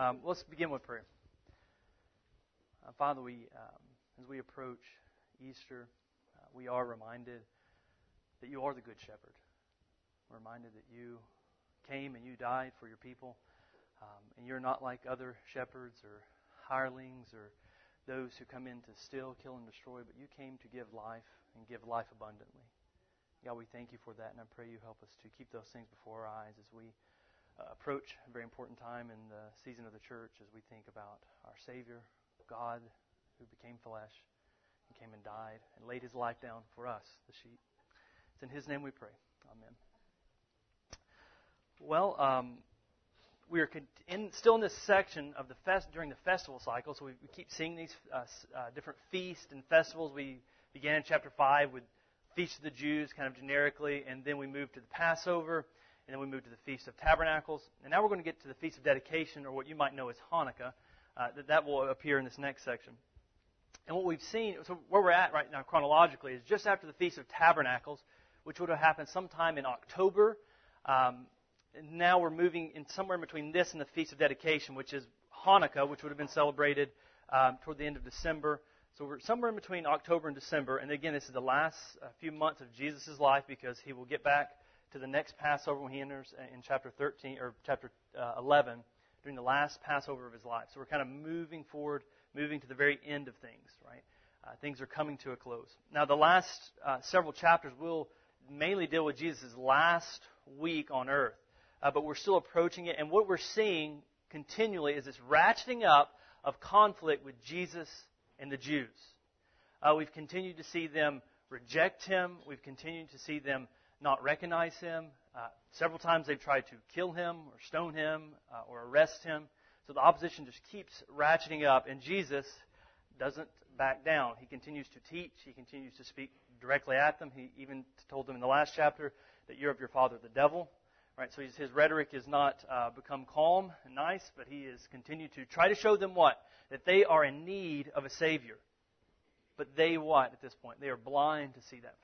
Let's begin with prayer. Father, as we approach Easter, we are reminded that you are the Good Shepherd. We're reminded that you came and you died for your people, and you're not like other shepherds or hirelings or those who come in to steal, kill, and destroy, but you came to give life and give life abundantly. God, we thank you for that, and I pray you help us to keep those things before our eyes as we approach a very important time in the season of the church as we think about our Savior, God, who became flesh and came and died and laid His life down for us, the sheep. It's in His name we pray. Amen. Well, we are still in this section of during the festival cycle, so we keep seeing these different feasts and festivals. We began in chapter 5 with Feast of the Jews, kind of generically, and then we moved to the Passover, and then we moved to the Feast of Tabernacles. And now we're going to get to the Feast of Dedication, or what you might know as Hanukkah. That will appear in this next section. And what we've seen, so where we're at right now chronologically, is just after the Feast of Tabernacles, which would have happened sometime in October. And now we're moving in somewhere between this and the Feast of Dedication, which is Hanukkah, which would have been celebrated toward the end of December. So we're somewhere in between October and December. And again, this is the last few months of Jesus' life, because he will get back to the next Passover when he enters in chapter 13 or chapter 11 during the last Passover of his life. So we're kind of moving forward, moving to the very end of things, right? Things are coming to a close. Now, the last several chapters will mainly deal with Jesus' last week on earth. But we're still approaching it. And what we're seeing continually is this ratcheting up of conflict with Jesus and the Jews. We've continued to see them reject Him. We've continued to see them not recognize Him. Several times they've tried to kill Him or stone Him or arrest Him. So the opposition just keeps ratcheting up. And Jesus doesn't back down. He continues to teach. He continues to speak directly at them. He even told them in the last chapter that you're of your father the devil. Right, so his rhetoric is not become calm and nice, but he has continued to try to show them what? That they are in need of a Savior. But they what at this point? They are blind to see that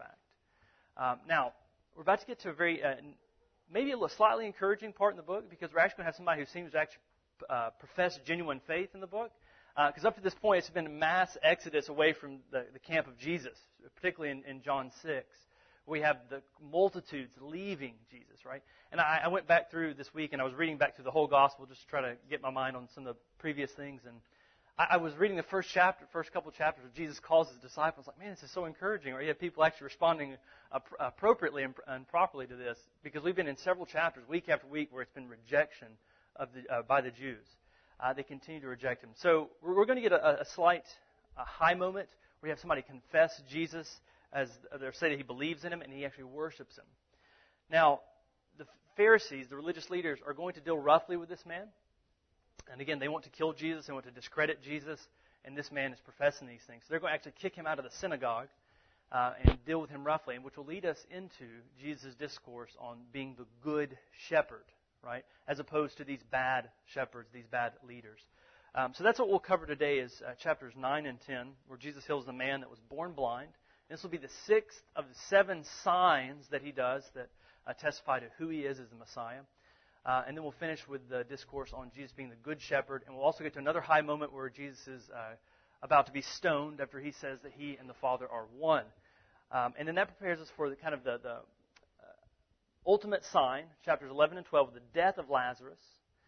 fact. Now, we're about to get to a very, maybe a slightly encouraging part in the book, because we're actually going to have somebody who seems to actually profess genuine faith in the book. Because up to this point, it's been a mass exodus away from the camp of Jesus, particularly in John 6. We have the multitudes leaving Jesus, right? And I went back through this week, and I was reading back through the whole gospel just to try to get my mind on some of the previous things. And I was reading the first couple chapters where Jesus calls His disciples. Like, man, this is so encouraging. Or you have people actually responding appropriately and properly to this, because we've been in several chapters, week after week, where it's been rejection of by the Jews. They continue to reject Him. So we're going to get a slight high moment where you have somebody confess Jesus, as they say that he believes in Him, and he actually worships Him. Now, the Pharisees, the religious leaders, are going to deal roughly with this man. And again, they want to kill Jesus, they want to discredit Jesus, and this man is professing these things. So they're going to actually kick him out of the synagogue and deal with him roughly, and which will lead us into Jesus' discourse on being the good shepherd, right? As opposed to these bad shepherds, these bad leaders. So that's what we'll cover today, is chapters 9 and 10, where Jesus heals the man that was born blind. This will be the 6th of the 7 signs that He does that testify to who He is as the Messiah. And then we'll finish with the discourse on Jesus being the Good Shepherd. And we'll also get to another high moment where Jesus is about to be stoned after He says that He and the Father are one. And then that prepares us for the ultimate sign, chapters 11 and 12, the death of Lazarus.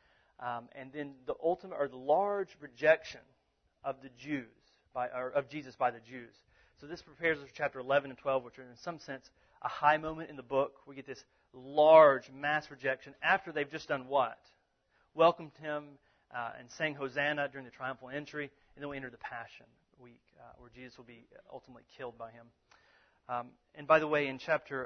And then the ultimate, or the large rejection of the Jews, of Jesus by the Jews. So this prepares us for chapter 11 and 12, which are in some sense a high moment in the book. We get this large mass rejection after they've just done what? Welcomed Him and sang Hosanna during the triumphal entry. And then we enter the Passion week, where Jesus will be ultimately killed by Him. And by the way, in chapter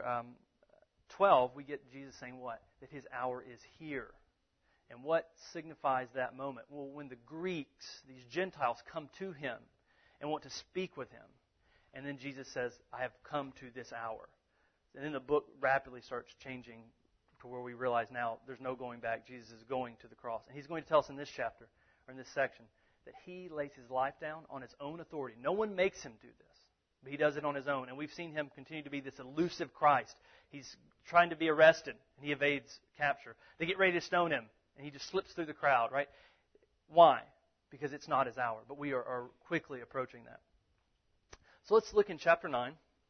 12, we get Jesus saying what? That His hour is here. And what signifies that moment? Well, when the Greeks, these Gentiles, come to Him and want to speak with Him. And then Jesus says, I have come to this hour. And then the book rapidly starts changing to where we realize now there's no going back. Jesus is going to the cross. And He's going to tell us in this chapter, or in this section, that He lays His life down on His own authority. No one makes Him do this, but He does it on His own. And we've seen Him continue to be this elusive Christ. He's trying to be arrested, and He evades capture. They get ready to stone Him, and He just slips through the crowd, right? Why? Because it's not his hour, but we are quickly approaching that. So let's look in chapter 9.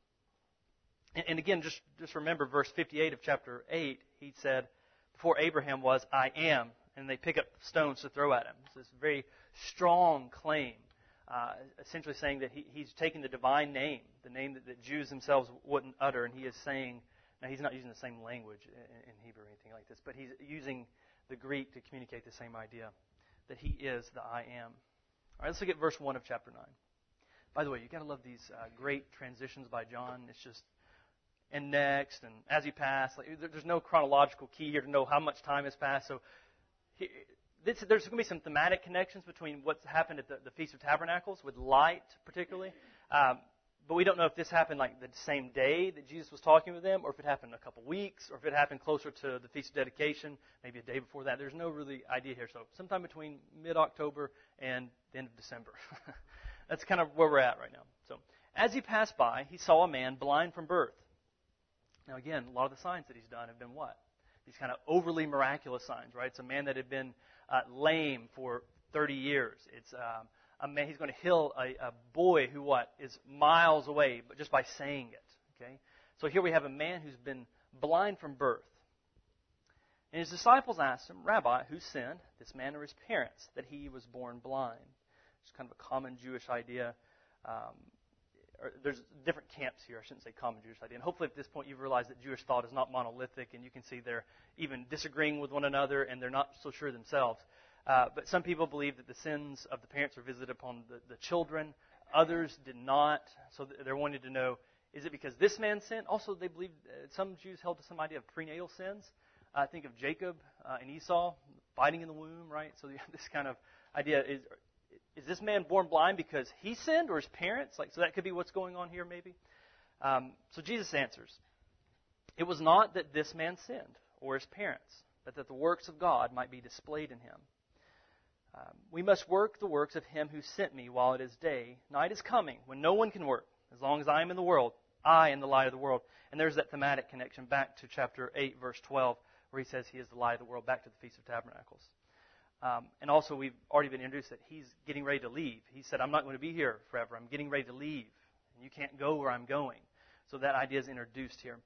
And again, just remember verse 58 of chapter 8. He said, before Abraham was, I am. And they pick up stones to throw at him. So it's a very strong claim, essentially saying that he's taking the divine name, the name that Jews themselves wouldn't utter, and he is saying, now he's not using the same language in Hebrew or anything like this, but he's using the Greek to communicate the same idea, that he is the I am. All right, let's look at verse 1 of chapter 9. By the way, you've got to love these great transitions by John. It's just, and next, and as he passed. Like, there's no chronological key here to know how much time has passed. So there's going to be some thematic connections between what's happened at the Feast of Tabernacles, with light particularly. But we don't know if this happened like the same day that Jesus was talking with them, or if it happened a couple weeks, or if it happened closer to the Feast of Dedication, maybe a day before that. There's no really idea here. So sometime between mid-October and the end of December. That's kind of where we're at right now. So as he passed by, he saw a man blind from birth. Now again, a lot of the signs that he's done have been what? These kind of overly miraculous signs, right? It's a man that had been lame for 30 years. It's a man, he's going to heal a boy who is miles away, but just by saying it. Okay, so here we have a man who's been blind from birth. And his disciples asked him, Rabbi, who sinned, this man or his parents, that he was born blind? It's kind of a common Jewish idea. There's different camps here. I shouldn't say common Jewish idea. And hopefully at this point you've realized that Jewish thought is not monolithic, and you can see they're even disagreeing with one another, and they're not so sure themselves. But some people believe that the sins of the parents are visited upon the children. Others did not. So they're wanting to know, is it because this man sinned? Also, they believe some Jews held to some idea of prenatal sins. Think of Jacob and Esau fighting in the womb, right? So you have this kind of idea. Is this man born blind because he sinned, or his parents? So that could be what's going on here, maybe. So Jesus answers, it was not that this man sinned, or his parents, but that the works of God might be displayed in him. We must work the works of him who sent me while it is day. Night is coming when no one can work. As long as I am in the world, I am the light of the world. And there's that thematic connection back to chapter 8, verse 12, where he says he is the light of the world, back to the Feast of Tabernacles. And also, we've already been introduced that he's getting ready to leave. He said, I'm not going to be here forever. I'm getting ready to leave. And you can't go where I'm going. So that idea is introduced here.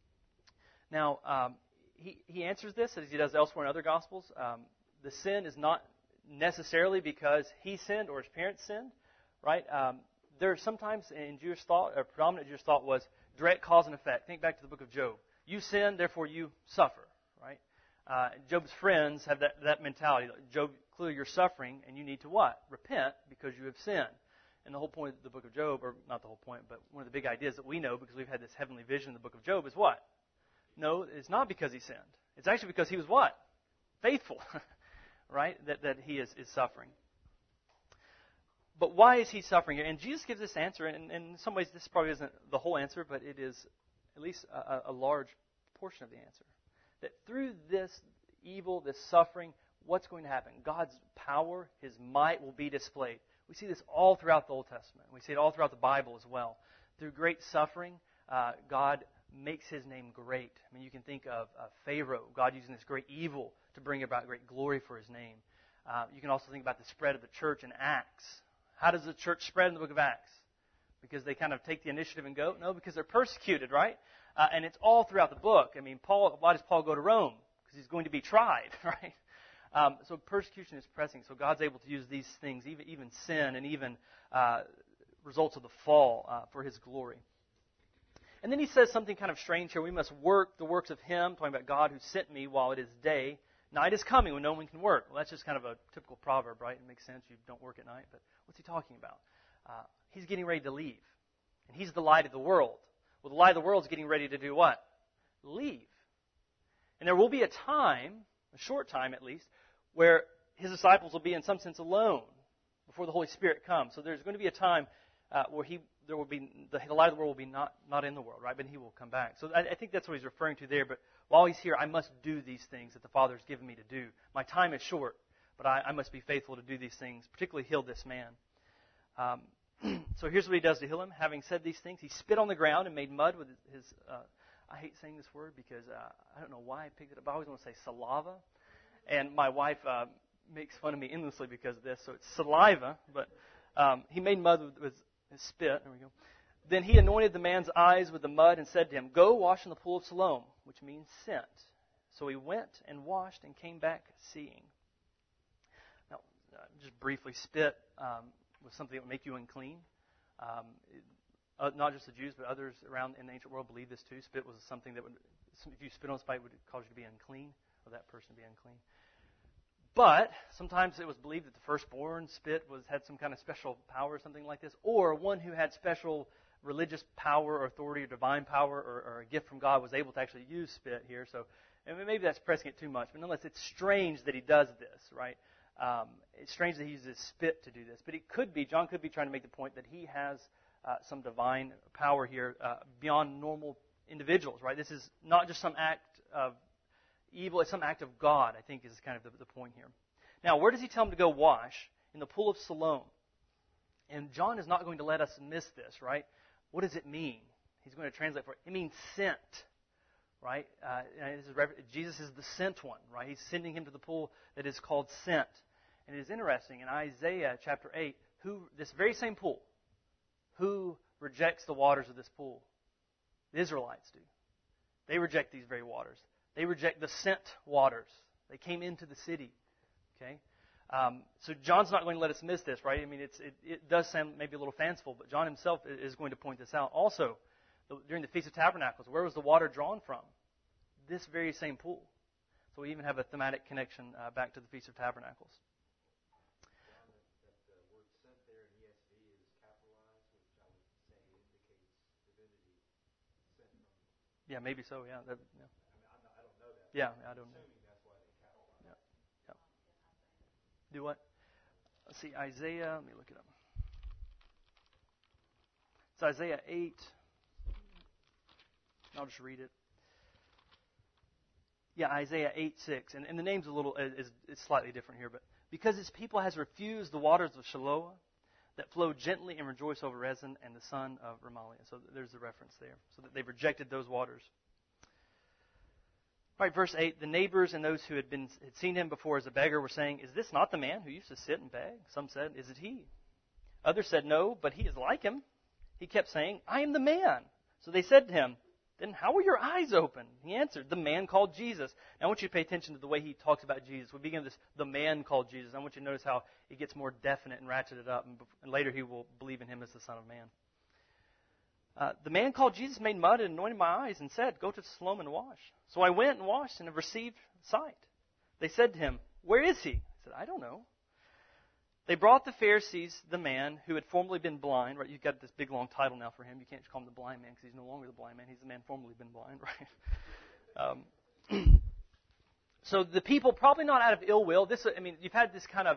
Now, he answers this as he does elsewhere in other Gospels. The sin is not necessarily because he sinned or his parents sinned, right? There sometimes in Jewish thought, or predominant Jewish thought, was direct cause and effect. Think back to the book of Job. You sin, therefore you suffer, right? Job's friends have that mentality. Job, clearly you're suffering, and you need to what? Repent because you have sinned. And the whole point of the book of Job, or not the whole point, but one of the big ideas that we know because we've had this heavenly vision in the book of Job is what? No, it's not because he sinned. It's actually because he was what? Faithful. Right? That he is suffering. But why is he suffering here? And Jesus gives this answer, and in some ways this probably isn't the whole answer, but it is at least a large portion of the answer. That through this evil, this suffering, what's going to happen? God's power, His might will be displayed. We see this all throughout the Old Testament. We see it all throughout the Bible as well. Through great suffering, God makes His name great. I mean, you can think of Pharaoh, God using this great evil to bring about great glory for His name. You can also think about the spread of the church in Acts. How does the church spread in the book of Acts? Because they kind of take the initiative and go? No, because they're persecuted, right? And it's all throughout the book. I mean, why does Paul go to Rome? Because he's going to be tried, right? So persecution is pressing. So God's able to use these things, even sin and even results of the fall, for His glory. And then he says something kind of strange here. We must work the works of Him, talking about God who sent me while it is day. Night is coming when no one can work. Well, that's just kind of a typical proverb, right? It makes sense. You don't work at night. But what's he talking about? He's getting ready to leave. And He's the light of the world. Well, the light of the world is getting ready to do what? Leave. And there will be a time, a short time at least, where His disciples will be in some sense alone before the Holy Spirit comes. So there's going to be a time where there will be the light of the world will be not in the world, right? But He will come back. So I think that's what He's referring to there. But while He's here, I must do these things that the Father has given me to do. My time is short, but I must be faithful to do these things, particularly heal this man. So here's what He does to heal him. Having said these things, He spit on the ground and made mud with His I hate saying this word because I don't know why I picked it up. I always want to say saliva. And my wife makes fun of me endlessly because of this. So it's saliva, but he made mud with his spit. There we go. Then he anointed the man's eyes with the mud and said to him, "Go wash in the pool of Siloam," which means sent. So he went and washed and came back seeing. Now, just briefly, spit was something that would make you unclean. Not just the Jews, but others around in the ancient world believed this too. Spit was something that would, if you spit on somebody, would cause you to be unclean, or that person to be unclean. But sometimes it was believed that the firstborn spit had some kind of special power or something like this, or one who had special religious power or authority or divine power or a gift from God was able to actually use spit here. So maybe that's pressing it too much, but nonetheless, it's strange that he does this, right? It's strange that he uses spit to do this. But it could be, John could be trying to make the point that he has some divine power here beyond normal individuals, right? This is not just some act of evil, it's some act of God, I think is kind of the point here. Now, where does he tell him to go wash? In the pool of Siloam. And John is not going to let us miss this, right? What does it mean? He's going to translate for it. It means sent, right? Jesus is the sent one, right? He's sending him to the pool that is called sent. And it is interesting, in Isaiah chapter 8, this very same pool, who rejects the waters of this pool? The Israelites do. They reject these very waters. They reject the sent waters. They came into the city. Okay? So John's not going to let us miss this, right? I mean, it does sound maybe a little fanciful, but John himself is going to point this out. Also, during the Feast of Tabernacles, where was the water drawn from? This very same pool. So we even have a thematic connection back to the Feast of Tabernacles. Yeah, maybe so. Yeah. Yeah. I don't know that. Yeah, I don't know. Yeah. Yeah. Do what? Let's see, Isaiah. Let me look it up. It's Isaiah 8. I'll just read it. Yeah, Isaiah 8:6, and the name's is slightly different here, but because his people has refused the waters of Shiloah that flow gently and rejoice over Rezin and the son of Remaliah. So there's the reference there. So that they've rejected those waters. All right, verse 8. The neighbors and those who had seen him before as a beggar were saying, "Is this not the man who used to sit and beg?" Some said, "Is it he?" Others said, "No, but he is like him." He kept saying, "I am the man." So they said to him, "Then how were your eyes open?" He answered, "The man called Jesus." Now I want you to pay attention to the way he talks about Jesus. We begin with this, the man called Jesus. I want you to notice how it gets more definite and ratcheted up, and later he will believe in him as the Son of Man. The man called Jesus made mud and anointed my eyes and said, "Go to Siloam and wash." So I went and washed and have received sight. They said to him, "Where is he?" He said, "I don't know." They brought the Pharisees the man who had formerly been blind. Right? You've got this big long title now for him. You can't just call him the blind man because he's no longer the blind man. He's the man formerly been blind, right? So the people, probably not out of ill will. You've had this kind of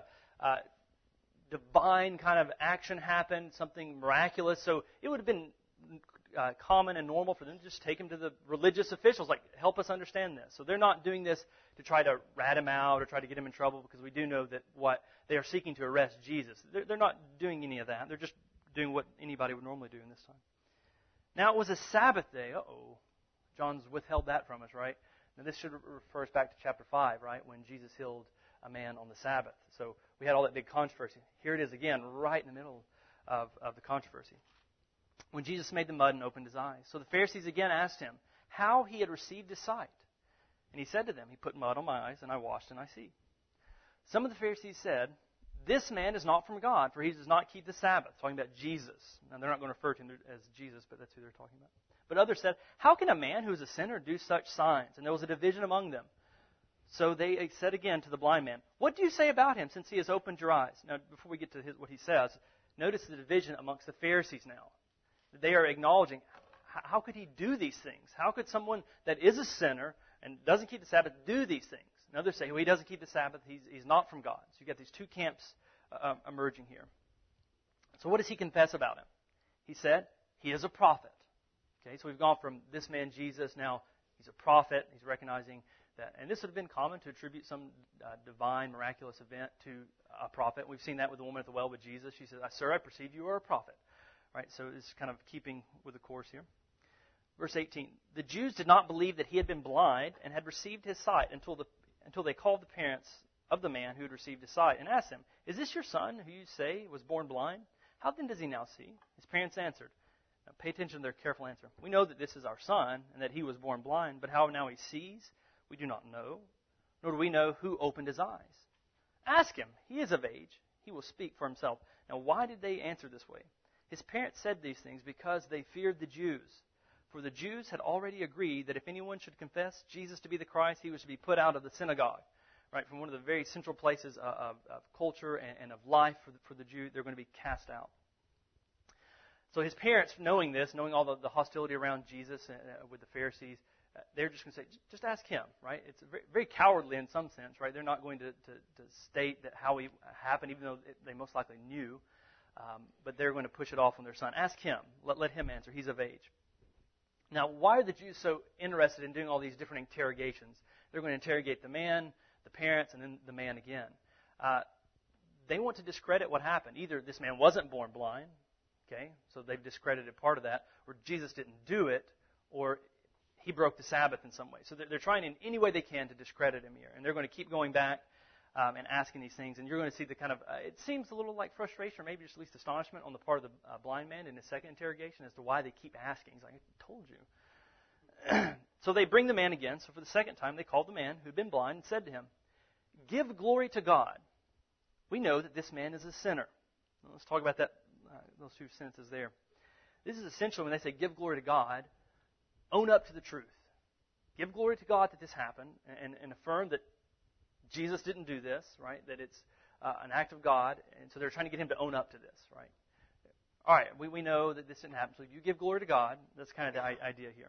divine kind of action happen, something miraculous. So it would have been common and normal for them to just take him to the religious officials, like, help us understand this. So they're not doing this to try to rat him out or try to get him in trouble, because we do know that what they are seeking to arrest Jesus. They're not doing any of that. They're just doing what anybody would normally do in this time. Now it was a Sabbath day. John's withheld that from us, right? Now this should refer us back to chapter 5, right, when Jesus healed a man on the Sabbath. So we had all that big controversy. Here it is again, right in the middle of the controversy. When Jesus made the mud and opened his eyes. So the Pharisees again asked him how he had received his sight. And he said to them, "He put mud on my eyes, and I washed, and I see." Some of the Pharisees said, "This man is not from God, for he does not keep the Sabbath." Talking about Jesus. Now they're not going to refer to him as Jesus, but that's who they're talking about. But others said, "How can a man who is a sinner do such signs?" And there was a division among them. So they said again to the blind man, "What do you say about him, since he has opened your eyes?" Now, before we get to what he says, notice the division amongst the Pharisees now. They are acknowledging, how could he do these things? How could someone that is a sinner and doesn't keep the Sabbath do these things? And others say, well, he doesn't keep the Sabbath, he's not from God. So you get these two camps emerging here. So what does he confess about him? He said, he is a prophet. Okay, so we've gone from this man Jesus, now he's a prophet. He's recognizing that. And this would have been common to attribute some divine, miraculous event to a prophet. We've seen that with the woman at the well with Jesus. She said, "Sir, I perceive you are a prophet." Right, so it's kind of keeping with the course here. Verse 18. The Jews did not believe that he had been blind and had received his sight until they called the parents of the man who had received his sight and asked him, "Is this your son who you say was born blind? How then does he now see?" His parents answered. Now pay attention to their careful answer. "We know that this is our son and that he was born blind, but how now he sees, we do not know, nor do we know who opened his eyes. Ask him. He is of age. He will speak for himself." Now why did they answer this way? His parents said these things because they feared the Jews. For the Jews had already agreed that if anyone should confess Jesus to be the Christ, he was to be put out of the synagogue. Right, from one of the very central places of culture and of life for the Jew, they're going to be cast out. So his parents, knowing this, knowing all the hostility around Jesus with the Pharisees, they're just going to say, just ask him, right? It's very, very cowardly in some sense, right? They're not going to state that how he happened, even though they most likely knew. But they're going to push it off on their son. Ask him. Let him answer. He's of age. Now, why are the Jews so interested in doing all these different interrogations? They're going to interrogate the man, the parents, and then the man again. They want to discredit what happened. Either this man wasn't born blind, okay, so they've discredited part of that, or Jesus didn't do it, or he broke the Sabbath in some way. So they're trying in any way they can to discredit him here. And they're going to keep going back and asking these things. And you're going to see the kind of, it seems a little like frustration, or maybe just at least astonishment on the part of the blind man in his second interrogation as to why they keep asking. He's like, "I told you." So they bring the man again. So for the second time, they called the man who had been blind and said to him, "Give glory to God. We know that this man is a sinner." Well, let's talk about that, those two sentences there. This is essential when they say give glory to God. Own up to the truth. Give glory to God that this happened and affirm that Jesus didn't do this, right? That it's an act of God. And so they're trying to get him to own up to this, right? All right, we know that this didn't happen. So you give glory to God. That's kind of the idea here.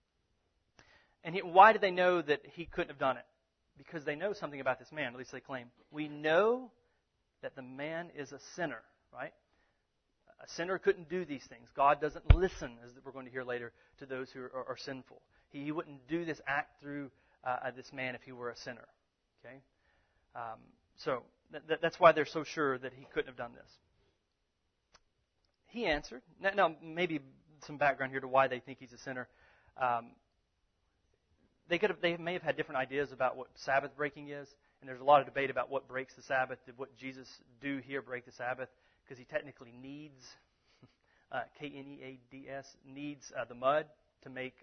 And why did they know that he couldn't have done it? Because they know something about this man, at least they claim. We know that the man is a sinner, right? A sinner couldn't do these things. God doesn't listen, as we're going to hear later, to those who are sinful. He wouldn't do this act through this man if he were a sinner. Okay, so that's why they're so sure that he couldn't have done this. He answered. Now maybe some background here to why they think he's a sinner. They may have had different ideas about what Sabbath breaking is, and there's a lot of debate about what breaks the Sabbath. Did what Jesus do here break the Sabbath? Because he technically needs, K-N-E-A-D-S, needs the mud to make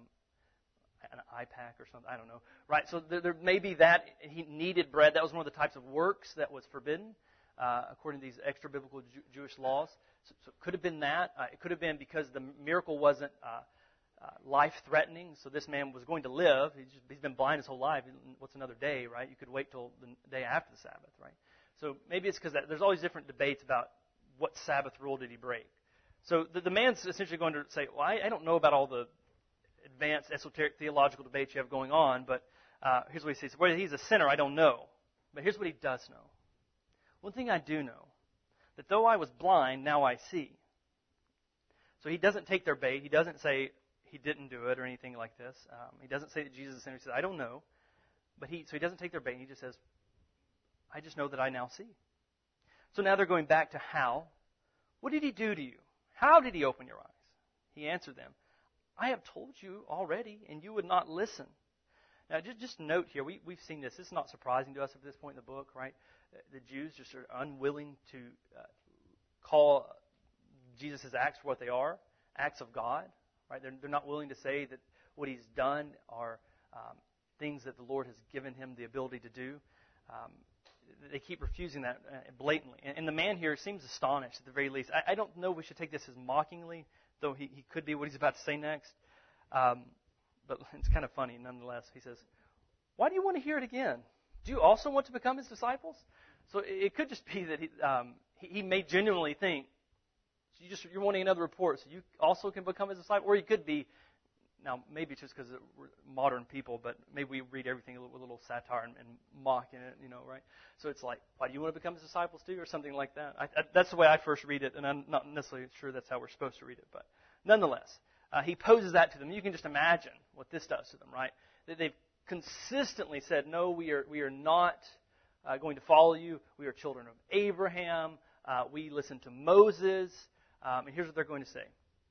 an eye pack or something. I don't know. Right, so there may be that. He needed bread. That was one of the types of works that was forbidden according to these extra-biblical Jewish laws. So it could have been that. It could have been because the miracle wasn't life-threatening, so this man was going to live. He's been blind his whole life. What's another day, right? You could wait till the day after the Sabbath, right? So maybe it's because there's always different debates about what Sabbath rule did he break. So the man's essentially going to say, well, I don't know about all the advanced esoteric theological debates you have going on, but here's what he says. Whether he's a sinner, I don't know. But here's what he does know. One thing I do know, that though I was blind, now I see. So he doesn't take their bait. He doesn't say he didn't do it or anything like this. He doesn't say that Jesus is a sinner. He says, I don't know. So he doesn't take their bait. He just says, I just know that I now see. So now they're going back to how. What did he do to you? How did he open your eyes? He answered them, I have told you already, and you would not listen. Now, just note here, we've seen this. This is not surprising to us at this point in the book, right? The Jews just are unwilling to call Jesus' acts for what they are, acts of God, right? They're not willing to say that what he's done are things that the Lord has given him the ability to do. They keep refusing that blatantly. And the man here seems astonished at the very least. I don't know if we should take this as mockingly, though he could be what he's about to say next. But it's kind of funny nonetheless. He says, why do you want to hear it again? Do you also want to become his disciples? So it could just be that he may genuinely think, you're wanting another report, so you also can become his disciple. Or he could be, now maybe it's just because we're modern people, but maybe we read everything with a little satire and mock in it, right? So it's like, why do you want to become his disciples too? Or something like that. That's the way I first read it, and I'm not necessarily sure that's how we're supposed to read it. But nonetheless, he poses that to them. You can just imagine what this does to them, right? They've consistently said, no, we are not going to follow you. We are children of Abraham. We listen to Moses. And here's what they're going to say.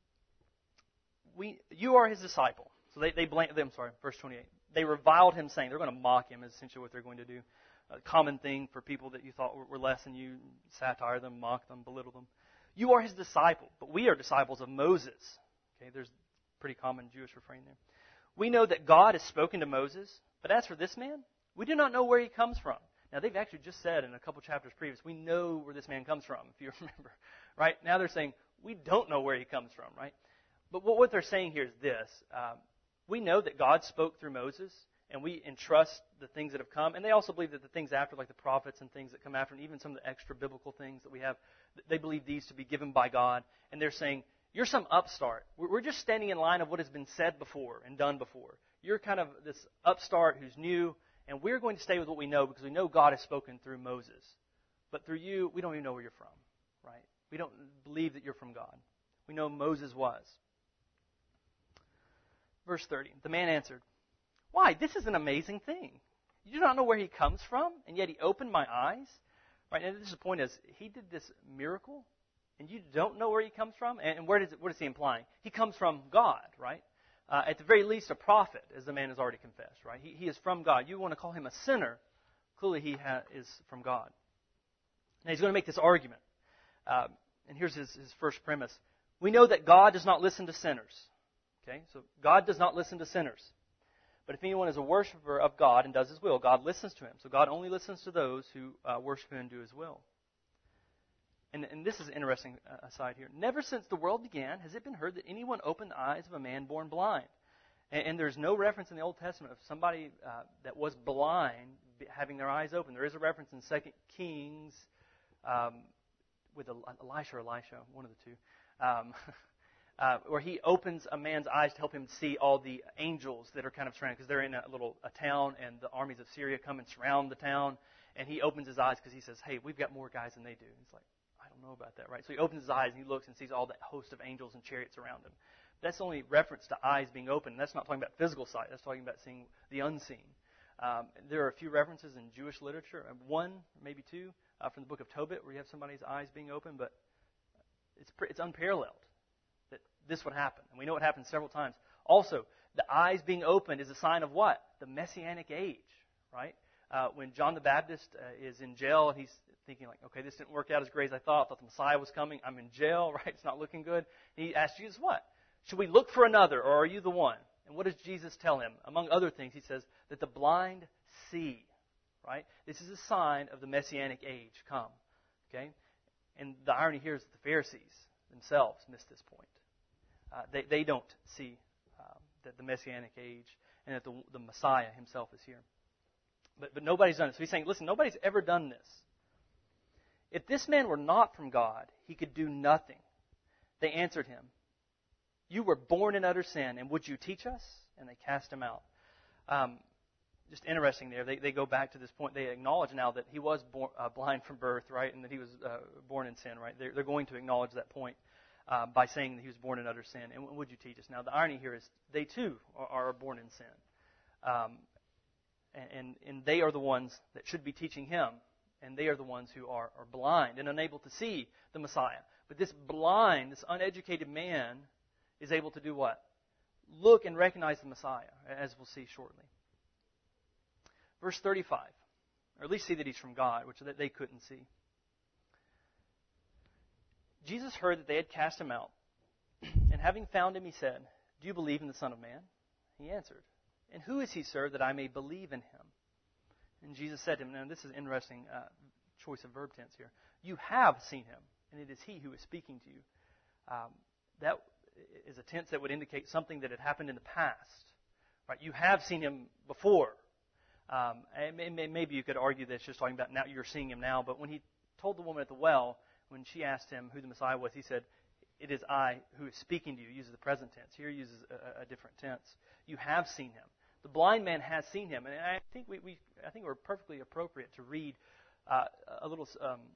You are his disciple. So they blame them, verse 28. They reviled him, saying, they're going to mock him, is essentially what they're going to do. a common thing for people that you thought were less than you, satire them, mock them, belittle them. You are his disciple, but we are disciples of Moses. Okay, there's a pretty common Jewish refrain there. We know that God has spoken to Moses, but as for this man, we do not know where he comes from. Now, they've actually just said in a couple chapters previous, we know where this man comes from, if you remember. Right? Now they're saying, we don't know where he comes from, right? But what they're saying here is this. We know that God spoke through Moses, and we entrust the things that have come. And they also believe that the things after, like the prophets and things that come after, and even some of the extra biblical things that we have, they believe these to be given by God. And they're saying, you're some upstart. We're just standing in line of what has been said before and done before. You're kind of this upstart who's new, and we're going to stay with what we know because we know God has spoken through Moses. But through you, we don't even know where you're from, right? We don't believe that you're from God. We know Moses was. Verse 30, the man answered, why, this is an amazing thing. You do not know where he comes from, and yet he opened my eyes. Right, and this is the point is, he did this miracle, and you don't know where he comes from? And what is he implying? He comes from God, right? At the very least, a prophet, as the man has already confessed, right? He is from God. You want to call him a sinner, clearly he is from God. Now, he's going to make this argument. And here's his first premise. We know that God does not listen to sinners. Okay, so God does not listen to sinners. But if anyone is a worshiper of God and does his will, God listens to him. So God only listens to those who worship him and do his will. And this is an interesting aside here. Never since the world began has it been heard that anyone opened the eyes of a man born blind. And there's no reference in the Old Testament of somebody that was blind having their eyes open. There is a reference in 2 Kings with Elisha or Elisha, one of the two, where he opens a man's eyes to help him see all the angels that are kind of surrounding, because they're in a town, and the armies of Syria come and surround the town, and he opens his eyes because he says, hey, we've got more guys than they do. He's like, I don't know about that, right? So he opens his eyes, and he looks and sees all that host of angels and chariots around him. That's only reference to eyes being open. That's not talking about physical sight. That's talking about seeing the unseen. There are a few references in Jewish literature, one, maybe two, from the book of Tobit, where you have somebody's eyes being open, but it's unparalleled that this would happen. And we know it happens several times. Also, the eyes being opened is a sign of what? The Messianic age, right? When John the Baptist is in jail, and he's thinking like, okay, this didn't work out as great as I thought the Messiah was coming. I'm in jail, right? It's not looking good. And he asks Jesus, what? Should we look for another, or are you the one? And what does Jesus tell him? Among other things, he says that the blind see, right? This is a sign of the Messianic age come, okay? And the irony here is that the Pharisees themselves miss this point. They don't see that the Messianic age and that the Messiah himself is here. But nobody's done it. So he's saying, listen, nobody's ever done this. If this man were not from God, he could do nothing. They answered him, you were born in utter sin, and would you teach us? And they cast him out. Just interesting there. They go back to this point. They acknowledge now that he was blind from birth, right, and that he was born in sin, right? They're going to acknowledge that point by saying that he was born in utter sin. And would you teach us? Now, the irony here is they, too, are born in sin. And they are the ones that should be teaching him, and they are the ones who are blind and unable to see the Messiah. But this blind, this uneducated man is able to do what? Look and recognize the Messiah, as we'll see shortly. Verse 35, or at least see that he's from God, which they couldn't see. Jesus heard that they had cast him out, and having found him, he said, do you believe in the Son of Man? He answered, and who is he, sir, that I may believe in him? And Jesus said to him, now this is an interesting choice of verb tense here. You have seen him, and it is he who is speaking to you. That is a tense that would indicate something that had happened in the past. Right? You have seen him before. And maybe you could argue that it's just talking about now you're seeing him now. But when he told the woman at the well, when she asked him who the Messiah was, he said, it is I who is speaking to you. He uses the present tense. Here he uses a different tense. You have seen him. The blind man has seen him. And I think I think we're perfectly appropriate to read a little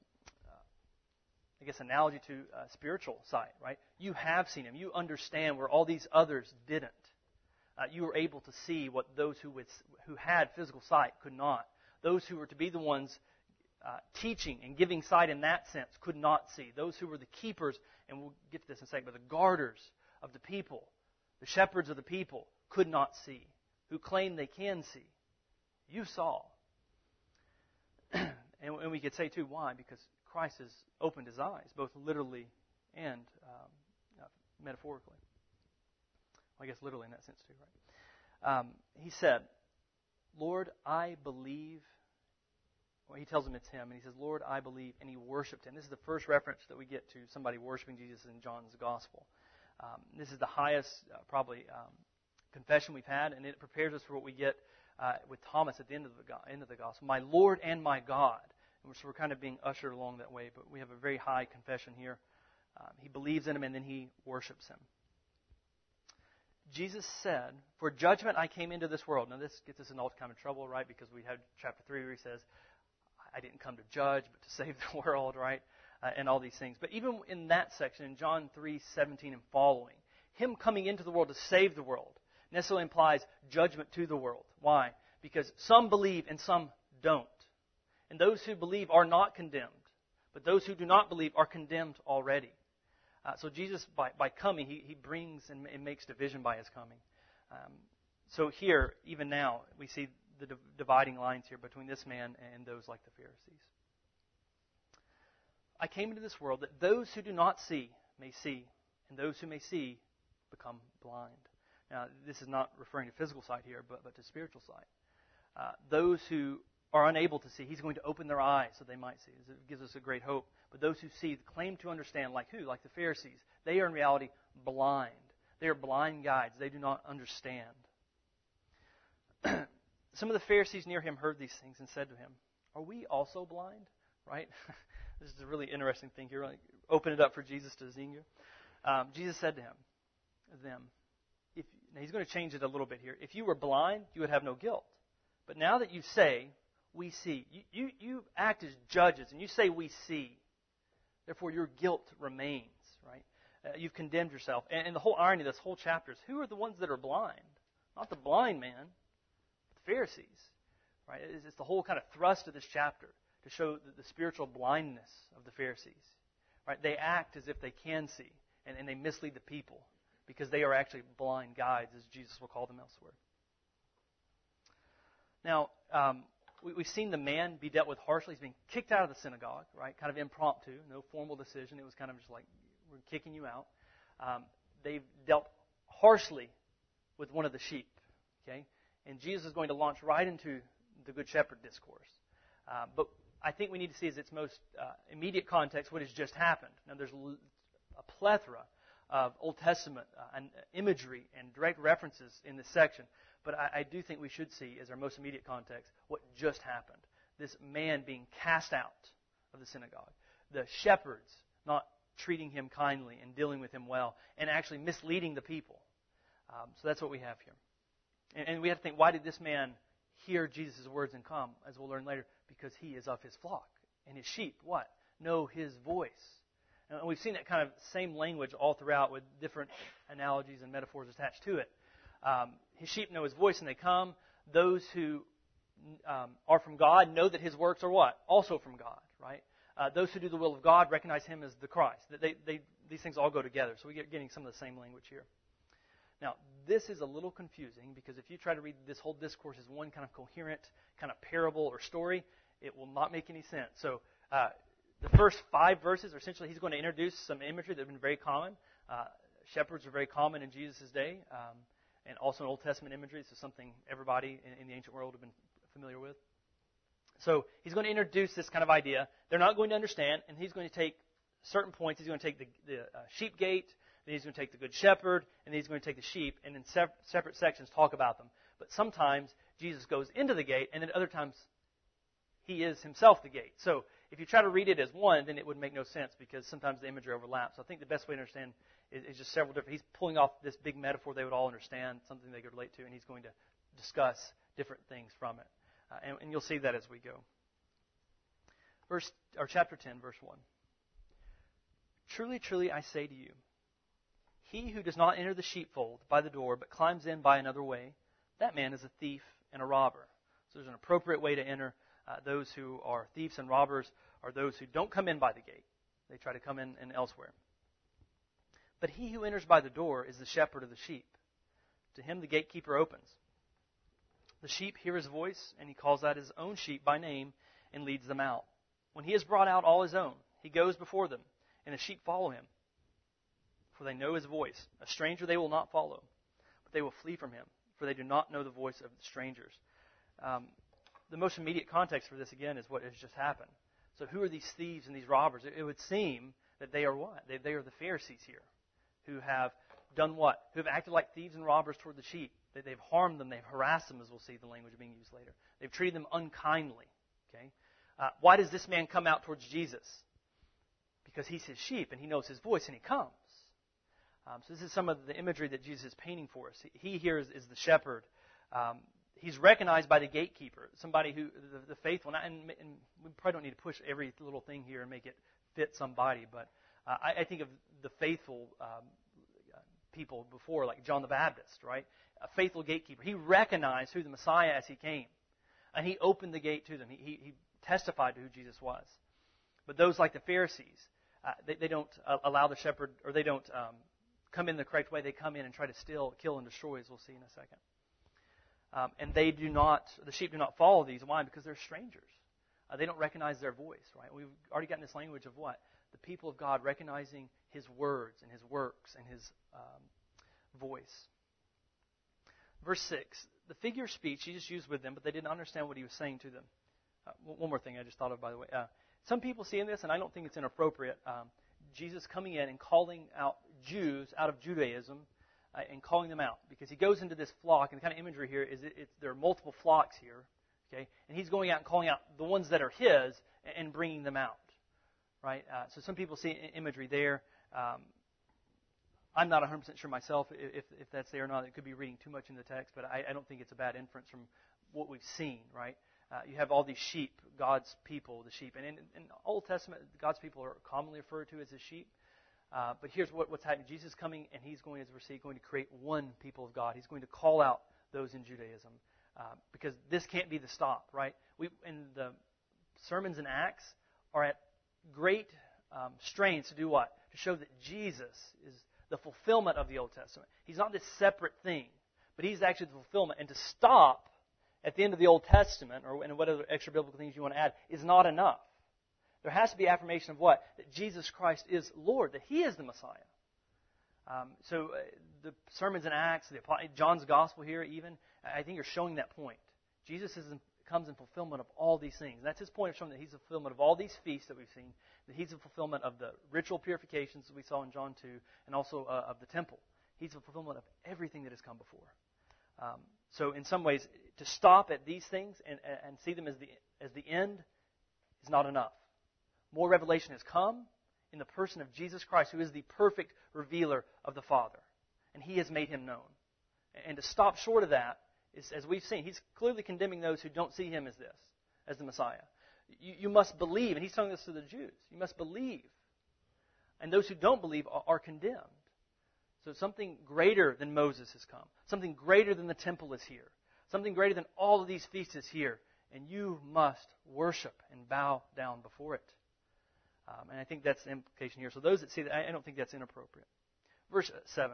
analogy to spiritual sight, right? You have seen him. You understand where all these others didn't. You were able to see what those who had physical sight could not. Those who were to be the ones teaching and giving sight in that sense could not see. Those who were the keepers, and we'll get to this in a second, but the guarders of the people, the shepherds of the people, could not see. Who claim they can see. You saw. And we could say, too, why? Because Christ has opened his eyes, both literally and metaphorically. Well, I guess literally in that sense, too, right? He said, Lord, I believe. Well, he tells him it's him, and he says, Lord, I believe, and he worshipped him. This is the first reference that we get to somebody worshiping Jesus in John's Gospel. This is the highest, confession we've had, and it prepares us for what we get with Thomas at the end of the Gospel. My Lord and my God. And so we're kind of being ushered along that way, but we have a very high confession here. He believes in him, and then he worships him. Jesus said, for judgment I came into this world. Now this gets us in all kind of trouble, right? Because we have chapter 3 where he says, I didn't come to judge, but to save the world, right? And all these things. But even in that section, in John 3:17 and following, him coming into the world to save the world necessarily implies judgment to the world. Why? Because some believe and some don't. And those who believe are not condemned. But those who do not believe are condemned already. So Jesus, by coming, he brings and makes division by his coming. So here, even now, we see the dividing lines here between this man and those like the Pharisees. I came into this world that those who do not see may see, and those who may see become blind. Now, this is not referring to physical sight here, but to spiritual sight. Those who are unable to see, he's going to open their eyes so they might see. It gives us a great hope. But those who see claim to understand, like who? Like the Pharisees. They are in reality blind. They are blind guides. They do not understand. Some of the Pharisees near him heard these things and said to him, are we also blind? Right? This is a really interesting thing here. Open it up for Jesus to Zinga. Jesus said to them, now he's going to change it a little bit here. If you were blind, you would have no guilt. But now that you say, we see, you act as judges and you say we see. Therefore, your guilt remains, right? You've condemned yourself. And the whole irony of this whole chapter is, who are the ones that are blind? Not the blind man, but the Pharisees, right? It's the whole kind of thrust of this chapter to show the spiritual blindness of the Pharisees, right? They act as if they can see, and they mislead the people because they are actually blind guides, as Jesus will call them elsewhere. Now, we've seen the man be dealt with harshly. He's being kicked out of the synagogue, right? Kind of impromptu, no formal decision. It was kind of just like, we're kicking you out. They've dealt harshly with one of the sheep, okay? And Jesus is going to launch right into the Good Shepherd discourse. But I think we need to see as its most immediate context what has just happened. Now, there's a plethora of Old Testament imagery and direct references in this section. But I do think we should see, as our most immediate context, what just happened. This man being cast out of the synagogue. The shepherds not treating him kindly and dealing with him well, and actually misleading the people. So that's what we have here. And we have to think, why did this man hear Jesus' words and come, as we'll learn later? Because he is of his flock. And his sheep, what? Know his voice. And we've seen that kind of same language all throughout with different analogies and metaphors attached to it. His sheep know his voice and they come. Those who are from God know that his works are what? Also from God, right? Those who do the will of God recognize him as the Christ. These things all go together. So we're getting some of the same language here. Now, this is a little confusing because if you try to read this whole discourse as one kind of coherent kind of parable or story, it will not make any sense. So the first 5 verses are essentially he's going to introduce some imagery that have been very common. Shepherds are very common in Jesus' day. And also in Old Testament imagery. This is something everybody in the ancient world have been familiar with. So he's going to introduce this kind of idea. They're not going to understand, and he's going to take certain points. He's going to take the sheep gate, then he's going to take the good shepherd, and then he's going to take the sheep, and in separate sections talk about them. But sometimes Jesus goes into the gate, and then other times he is himself the gate. So if you try to read it as one, then it would make no sense because sometimes the imagery overlaps. So I think the best way to understand is just several different. He's pulling off this big metaphor they would all understand, something they could relate to, and he's going to discuss different things from it. And you'll see that as we go. Chapter 10, verse 1. Truly, truly, I say to you, he who does not enter the sheepfold by the door, but climbs in by another way, that man is a thief and a robber. So there's an appropriate way to enter. Those who are thieves and robbers are those who don't come in by the gate. They try to come in elsewhere. But he who enters by the door is the shepherd of the sheep. To him the gatekeeper opens. The sheep hear his voice, and he calls out his own sheep by name and leads them out. When he has brought out all his own, he goes before them, and the sheep follow him, for they know his voice. A stranger they will not follow, but they will flee from him, for they do not know the voice of strangers. The most immediate context for this, again, is what has just happened. So who are these thieves and these robbers? It would seem that they are what? They are the Pharisees here, who have done what? Who have acted like thieves and robbers toward the sheep. They've harmed them. They've harassed them, as we'll see the language being used later. They've treated them unkindly. Okay? Why does this man come out towards Jesus? Because he's his sheep, and he knows his voice, and he comes. So this is some of the imagery that Jesus is painting for us. He here is the shepherd. He's recognized by the gatekeeper, somebody who, the faithful. And we probably don't need to push every little thing here and make it fit somebody, but I think of the faithful people before, like John the Baptist, right? A faithful gatekeeper. He recognized who the Messiah as he came, and he opened the gate to them. He testified to who Jesus was. But those like the Pharisees, they don't allow the shepherd, or they don't come in the correct way. They come in and try to steal, kill, and destroy, as we'll see in a second. And the sheep do not follow these. Why? Because they're strangers. They don't recognize their voice, right? We've already gotten this language of what? The people of God recognizing his words and his works and his voice. Verse 6, the figure of speech he just used with them, but they didn't understand what he was saying to them. One more thing I just thought of, by the way. Some people see in this, and I don't think it's inappropriate, Jesus coming in and calling out Jews out of Judaism and calling them out. Because he goes into this flock, and the kind of imagery here is there are multiple flocks here. Okay? And he's going out and calling out the ones that are his and bringing them out. Right? So some people see imagery there. I'm not 100% sure myself if that's there or not. It could be reading too much in the text, but I don't think it's a bad inference from what we've seen, right? You have all these sheep, God's people, the sheep. And in the Old Testament, God's people are commonly referred to as his sheep. But here's what's happening. Jesus is coming, and he's going, as we're seeing, going to create one people of God. He's going to call out those in Judaism. Because this can't be the stop, right? In the sermons in Acts are at great strains to do what? To show that Jesus is the fulfillment of the Old Testament. He's not this separate thing, but he's actually the fulfillment. And to stop at the end of the Old Testament, or whatever extra biblical things you want to add, is not enough. There has to be affirmation of what? That Jesus Christ is Lord, that he is the Messiah. So the sermons in Acts, John's Gospel here even, I think are showing that point. Jesus comes in fulfillment of all these things. And that's his point of showing that he's the fulfillment of all these feasts that we've seen, that he's the fulfillment of the ritual purifications that we saw in John 2, and also of the temple. He's the fulfillment of everything that has come before. So in some ways, to stop at these things and see them as the end is not enough. More revelation has come in the person of Jesus Christ, who is the perfect revealer of the Father. And he has made him known. And to stop short of that is, as we've seen, he's clearly condemning those who don't see him as the Messiah. You must believe, and he's telling this to the Jews. You must believe. And those who don't believe are condemned. So something greater than Moses has come. Something greater than the temple is here. Something greater than all of these feasts is here. And you must worship and bow down before it. And I think that's the implication here. So those that see that, I don't think that's inappropriate. Verse 7.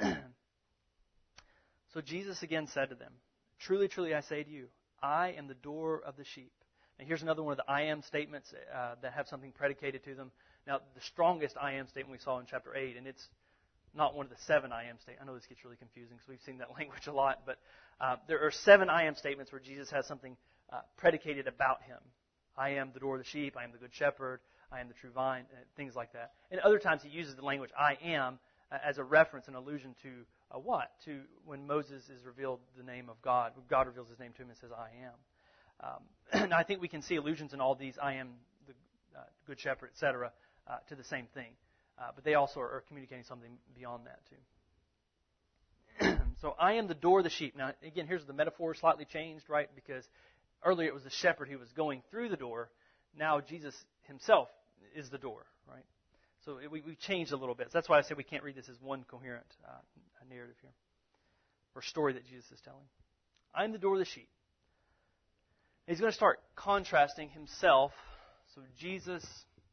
So Jesus again said to them, "Truly, truly, I say to you, I am the door of the sheep." Now here's another one of the I am statements that have something predicated to them. Now the strongest I am statement we saw in chapter 8, and it's not one of the 7 I am statements. I know this gets really confusing because we've seen that language a lot, but there are 7 I am statements where Jesus has something predicated about him. I am the door of the sheep, I am the good shepherd, I am the true vine, things like that. And other times he uses the language I am as a reference, an allusion to what? To when Moses is revealed the name of God. God reveals his name to him and says, I am. Now I think we can see allusions in all these, I am the good shepherd, etc., to the same thing. But they also are communicating something beyond that too. So I am the door of the sheep. Now again, here's the metaphor slightly changed, right? Because earlier it was the shepherd who was going through the door. Now Jesus himself is the door, right? So we changed a little bit. So that's why I say we can't read this as one coherent narrative here, or story that Jesus is telling. I am the door of the sheep. And he's going to start contrasting himself. So Jesus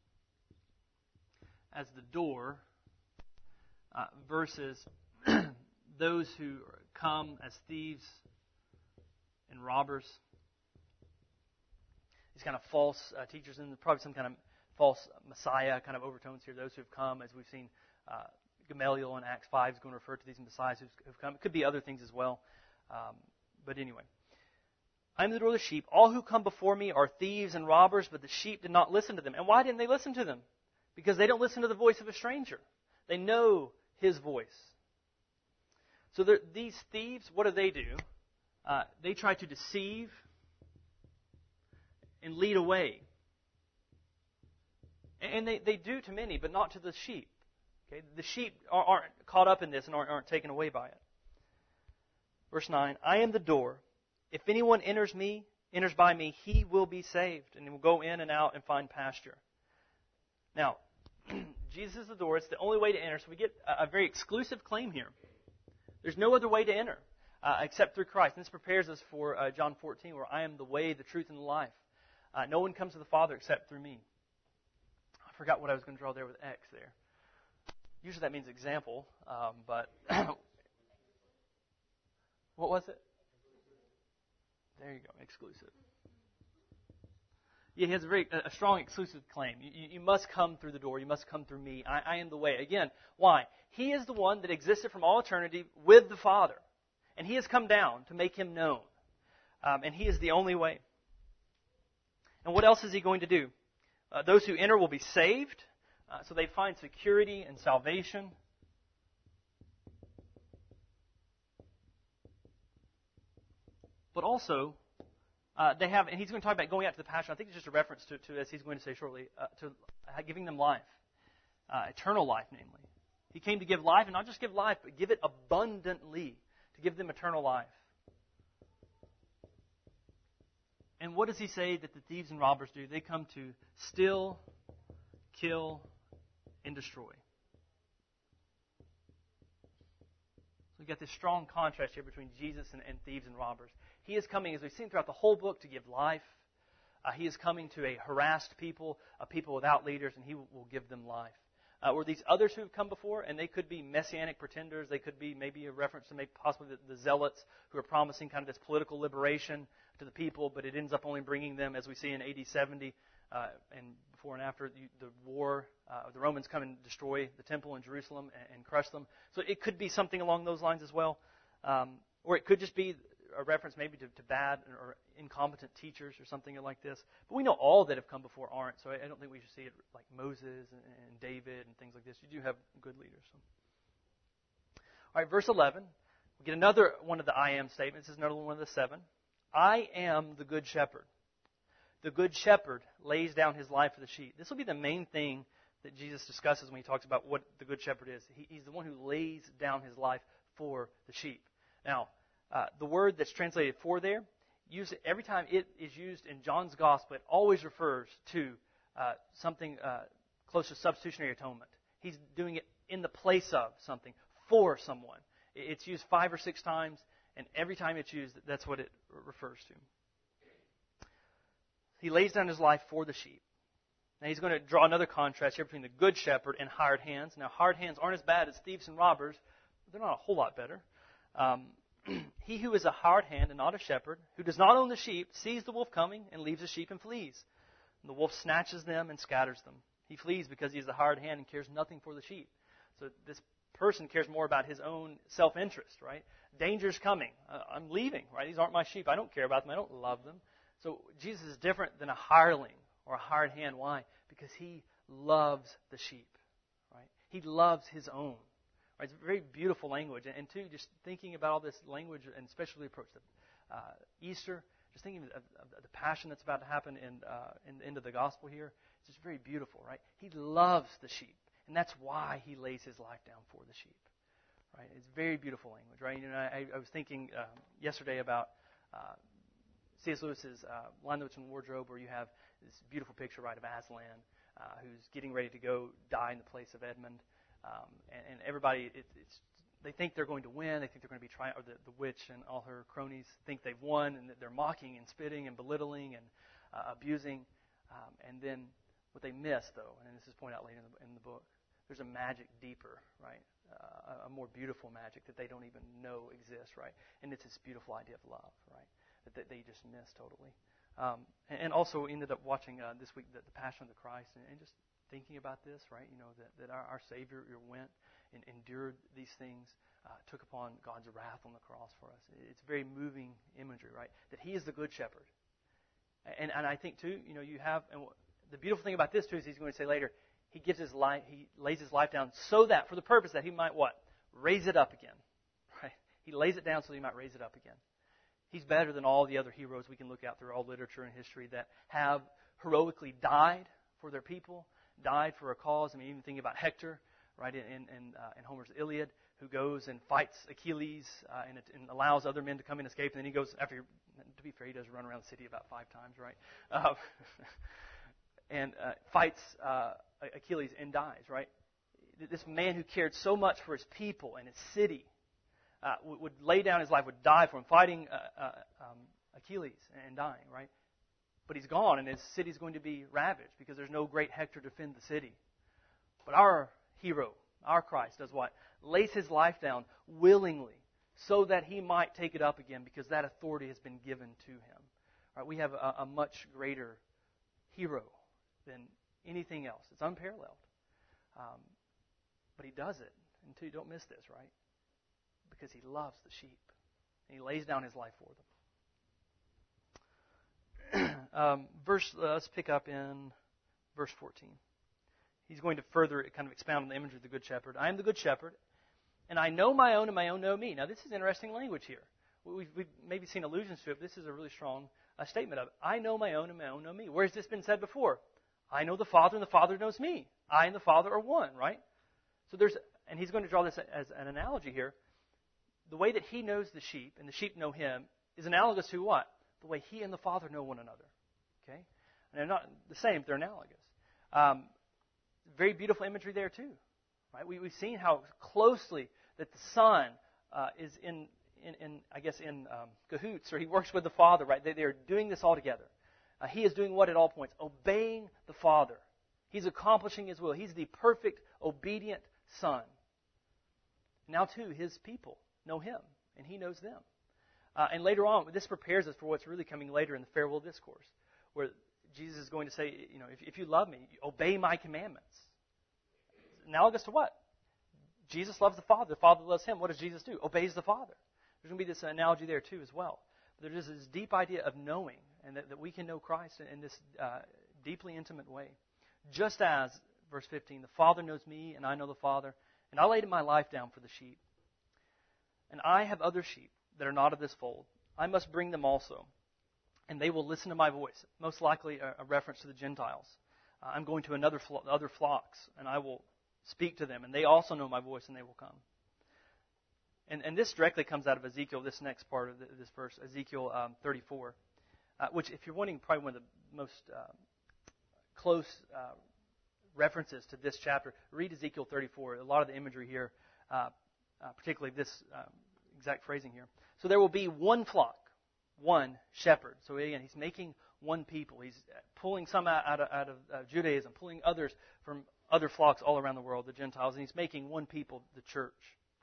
as the door versus those who come as thieves and robbers. these kind of false teachers, and probably some kind of false Messiah kind of overtones here. Those who have come, as we've seen Gamaliel in Acts 5 is going to refer to these Messiahs who've come. It could be other things as well. But anyway. I am the door of the sheep. All who come before me are thieves and robbers, but the sheep did not listen to them. And why didn't they listen to them? Because they don't listen to the voice of a stranger. They know his voice. So these thieves, what do? They try to deceive and lead away. And they do to many, but not to the sheep. Okay? The sheep aren't caught up in this and aren't taken away by it. Verse 9, I am the door. If anyone enters by me, he will be saved, and he will go in and out and find pasture. Now, Jesus is the door. It's the only way to enter. So we get a very exclusive claim here. There's no other way to enter except through Christ. And this prepares us for John 14, where I am the way, the truth, and the life. No one comes to the Father except through me. I forgot what I was going to draw there with X there. Usually that means example, but what was it? There you go, exclusive. Yeah, he has a strong exclusive claim. You must come through the door. You must come through me. I am the way. Again, why? He is the one that existed from all eternity with the Father. And he has come down to make him known. And he is the only way. And what else is he going to do? Those who enter will be saved. So they find security and salvation. But also, they have, and he's going to talk about going out to the pasture. I think it's just a reference to as he's going to say shortly, to giving them life, eternal life, namely. He came to give life, and not just give life, but give it abundantly, to give them eternal life. And what does he say that the thieves and robbers do? They come to steal, kill, and destroy. So we've got this strong contrast here between Jesus and thieves and robbers. He is coming, as we've seen throughout the whole book, to give life. He is coming to a harassed people, a people without leaders, and he will give them life. Or these others who have come before, and they could be messianic pretenders. They could be maybe a reference to maybe possibly the zealots who are promising kind of this political liberation to the people, but it ends up only bringing them, as we see in AD 70 and before and after, the war. The Romans come and destroy the temple in Jerusalem and crush them. So it could be something along those lines as well. Or it could just be a reference maybe to bad or incompetent teachers or something like this. But we know all that have come before aren't, so I don't think we should see it like Moses and David and things like this. You do have good leaders. So. All right, verse 11. We get another one of the I am statements. This is another one of the 7. I am the good shepherd. The good shepherd lays down his life for the sheep. This will be the main thing that Jesus discusses when he talks about what the good shepherd is. He's the one who lays down his life for the sheep. Now, the word that's translated for there, every time it is used in John's gospel, it always refers to something close to substitutionary atonement. He's doing it in the place of something, for someone. It's used 5 or 6 times, and every time it's used, that's what it refers to. He lays down his life for the sheep. Now he's going to draw another contrast here between the good shepherd and hired hands. Now hired hands aren't as bad as thieves and robbers, but they're not a whole lot better. He who is a hired hand and not a shepherd, who does not own the sheep, sees the wolf coming and leaves the sheep and flees. And the wolf snatches them and scatters them. He flees because he is a hired hand and cares nothing for the sheep. So this person cares more about his own self-interest, right? Danger's coming. I'm leaving, right? These aren't my sheep. I don't care about them. I don't love them. So Jesus is different than a hireling or a hired hand. Why? Because he loves the sheep, right? He loves his own. Right? It's a very beautiful language. And two, just thinking about all this language, and especially approach to Easter, just thinking of the passion that's about to happen in the end of the gospel here, it's just very beautiful, right? He loves the sheep. And that's why he lays his life down for the sheep. Right? It's very beautiful language, right? You know, I was thinking yesterday about C.S. Lewis's Lion, the Witch, and the Wardrobe, where you have this beautiful picture, right, of Aslan, who's getting ready to go die in the place of Edmund. And everybody, they think they're going to win. They think they're going to be or the witch and all her cronies think they've won, and that they're mocking and spitting and belittling and abusing. And then what they miss, though, and this is pointed out later in the book, there's a magic deeper, right? A more beautiful magic that they don't even know exists, right? And it's this beautiful idea of love, right? That they just miss totally. And also ended up watching this week the Passion of the Christ and just thinking about this, right? That our Savior went and endured these things, took upon God's wrath on the cross for us. It's very moving imagery, right? That He is the Good Shepherd. And I think, too, you have, and the beautiful thing about this, too, is He's going to say later, He gives His life, He lays His life down so that, for the purpose that He might what? Raise it up again, right? He lays it down so He might raise it up again. He's better than all the other heroes we can look at through all literature and history that have heroically died for their people, died for a cause. I mean, even think about Hector, right, in Homer's Iliad, who goes and fights Achilles and allows other men to come and escape. And then he goes, to be fair, he does run around the city about 5 times, right? And fights Achilles and dies, right? This man who cared so much for his people and his city would lay down his life, would die for him, fighting Achilles and dying, right? But he's gone, and his city's going to be ravaged because there's no great Hector to defend the city. But our hero, our Christ, does what? Lays his life down willingly so that he might take it up again because that authority has been given to him. Right? We have a much greater hero than anything else. It's unparalleled. But he does it. And two, don't miss this, right? Because he loves the sheep. And he lays down his life for them. Let's pick up in verse 14. He's going to further kind of expound on the imagery of the Good Shepherd. I am the Good Shepherd, and I know my own, and my own know me. Now, this is interesting language here. We've maybe seen allusions to it, but this is a really strong statement of it. I know my own, and my own know me. Where has this been said before? I know the Father, and the Father knows me. I and the Father are one, right? So and he's going to draw this as an analogy here. The way that he knows the sheep and the sheep know him is analogous to what? The way he and the Father know one another. Okay? And they're not the same, they're analogous. Very beautiful imagery there too. Right? We've seen how closely that the Son is in cahoots, or he works with the Father, right? They're doing this all together. He is doing what at all points? Obeying the Father. He's accomplishing His will. He's the perfect, obedient Son. Now, too, His people know Him, and He knows them. And later on, this prepares us for what's really coming later in the farewell discourse, where Jesus is going to say, if you love me, obey my commandments. It's analogous to what? Jesus loves the Father. The Father loves Him. What does Jesus do? Obeys the Father. There's going to be this analogy there, too, as well. But there's this deep idea of knowing, and that we can know Christ in this deeply intimate way. Just as, verse 15, the Father knows me, and I know the Father, and I laid my life down for the sheep. And I have other sheep that are not of this fold. I must bring them also, and they will listen to my voice. Most likely a reference to the Gentiles. I'm going to other flocks, and I will speak to them, and they also know my voice, and they will come. And this directly comes out of Ezekiel, this next part of this verse, Ezekiel 34, which, if you're wanting probably one of the most close references to this chapter, read Ezekiel 34. A lot of the imagery here, particularly this exact phrasing here. So there will be one flock, one shepherd. So again, he's making one people. He's pulling some out of Judaism, pulling others from other flocks all around the world, the Gentiles, and he's making one people, the church.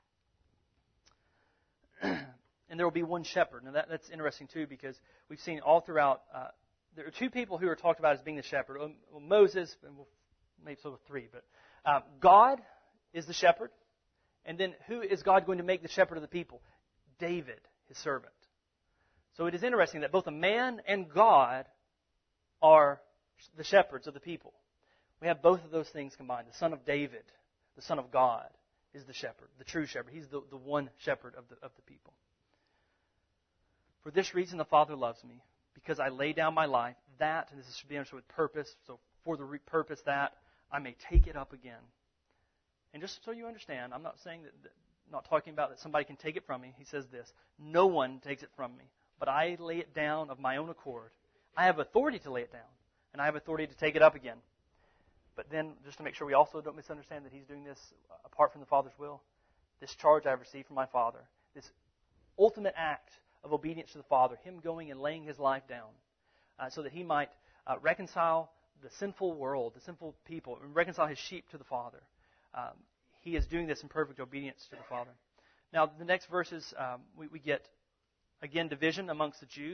And there will be one shepherd. Now that's interesting too, because we've seen all throughout, there are two people who are talked about as being the shepherd. Well, Moses, and maybe so 3, but God is the shepherd. And then who is God going to make the shepherd of the people? David, his servant. So it is interesting that both a man and God are the shepherds of the people. We have both of those things combined. The son of David, the son of God, is the shepherd, the true shepherd. He's the one shepherd of the people. For this reason the Father loves me, because I lay down my life, that, and this should be understood with purpose, so for the purpose that I may take it up again. And just so you understand, I'm not saying not talking about that somebody can take it from me. He says this, no one takes it from me, but I lay it down of my own accord. I have authority to lay it down, and I have authority to take it up again. But then, just to make sure we also don't misunderstand that he's doing this apart from the Father's will, this charge I have received from my Father, this ultimate act of obedience to the Father, him going and laying his life down so that he might reconcile the sinful world, the sinful people, and reconcile his sheep to the Father. He is doing this in perfect obedience to the Father. Now, the next verses, we get, again, division amongst the Jews.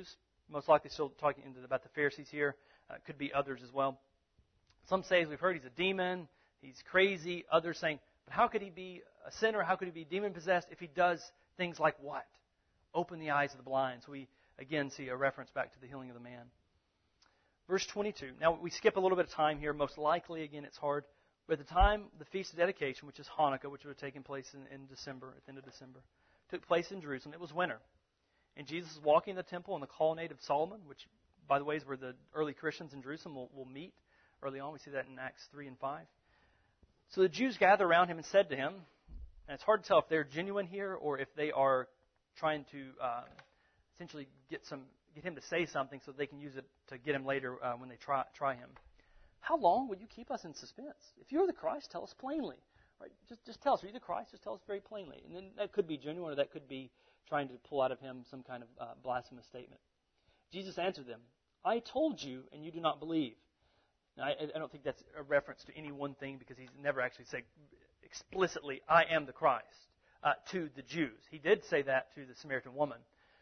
most likely still talking about the Pharisees here. Could be others as well. Some say, as we've heard, he's a demon. He's crazy. Others saying, but how could he be a sinner? How could he be demon-possessed if he does things like what? Open the eyes of the blind. So we, again, see a reference back to the healing of the man. Verse 22. Now, we skip a little bit of time here. Most likely, again, it's hard. But at the time, the Feast of Dedication, which is Hanukkah, which would have taken place in December, at the end of December, took place in Jerusalem. It was winter. And Jesus is walking in the temple in the colonnade of Solomon, which, by the way, is where the early Christians in Jerusalem will meet early on. We see that in Acts 3 and 5. So the Jews gathered around him and said to him, and it's hard to tell if they're genuine here or if they are trying to essentially get him to say something so they can use it to get him later when they try him. How long will you keep us in suspense? If you're the Christ, tell us plainly. Right? Just tell us. Are you the Christ? Just tell us very plainly. And then that could be genuine or that could be trying to pull out of him some kind of blasphemous statement. Jesus answered them, I told you, and you do not believe. Now, I don't think that's a reference to any one thing because he's never actually said explicitly, I am the Christ, to the Jews. He did say that to the Samaritan woman.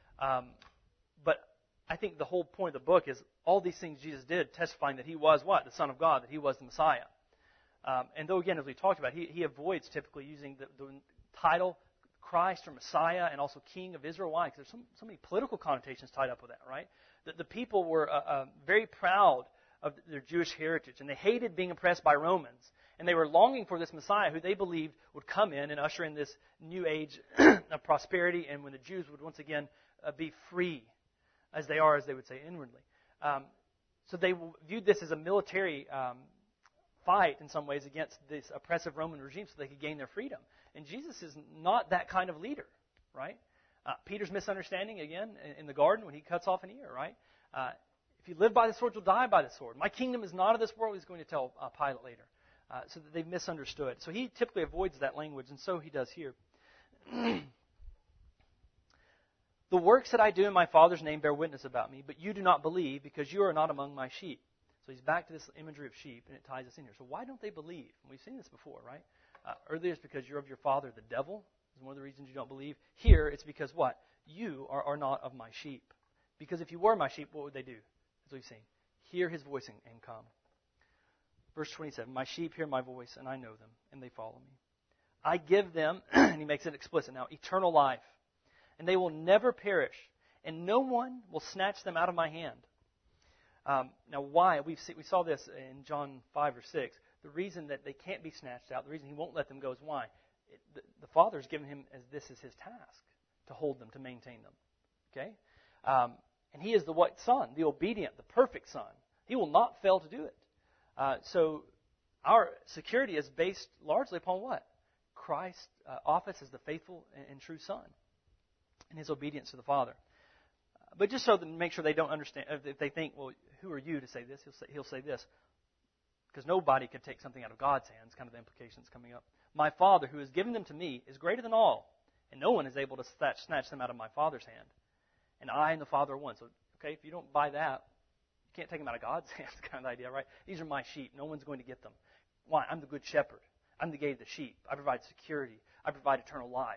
But I think the whole point of the book is all these things Jesus did testifying that he was what? The Son of God, that he was the Messiah. And though, again, as we talked about, he avoids typically using the title Christ or Messiah and also King of Israel. Why? Because there's so many political connotations tied up with that, right? The people were very proud of their Jewish heritage, and they hated being oppressed by Romans. And they were longing for this Messiah who they believed would come in and usher in this new age of prosperity, and when the Jews would once again be free, as they are, as they would say inwardly. So they viewed this as a military fight in some ways against this oppressive Roman regime so they could gain their freedom. And Jesus is not that kind of leader, right? Peter's misunderstanding, again, in the garden when he cuts off an ear, right? If you live by the sword, you'll die by the sword. My kingdom is not of this world, he's going to tell Pilate later. So that they've misunderstood. So he typically avoids that language, and so he does here. The works that I do in my Father's name bear witness about me, but you do not believe because you are not among my sheep. So he's back to this imagery of sheep, and it ties us in here. So why don't they believe? And we've seen this before, right? Earlier it's because you're of your father, the devil. Is one of the reasons you don't believe. Here it's because what? You are not of my sheep. Because if you were my sheep, what would they do? As we've seen. Hear his voice and come. Verse 27, my sheep hear my voice, and I know them, and they follow me. I give them, and he makes it explicit now, eternal life. And they will never perish, and no one will snatch them out of my hand. Now, why? We saw this in John 5 or 6. The reason that they can't be snatched out, the reason he won't let them go is why? The Father's given him as this is his task, to hold them, to maintain them. Okay? And he is the what Son? The obedient, the perfect Son. He will not fail to do it. So our security is based largely upon what? Christ's office as the faithful and true Son and his obedience to the Father. But just so to make sure they don't understand, if they think, well, who are you to say this? He'll say this. Because nobody could take something out of God's hands, kind of the implications coming up. My Father, who has given them to me, is greater than all, and no one is able to snatch them out of my Father's hand. And I and the Father are one. So, okay, if you don't buy that, you can't take them out of God's hands, kind of idea, right? These are my sheep. No one's going to get them. Why? I'm the good shepherd. I'm the gate of the sheep. I provide security. I provide eternal life.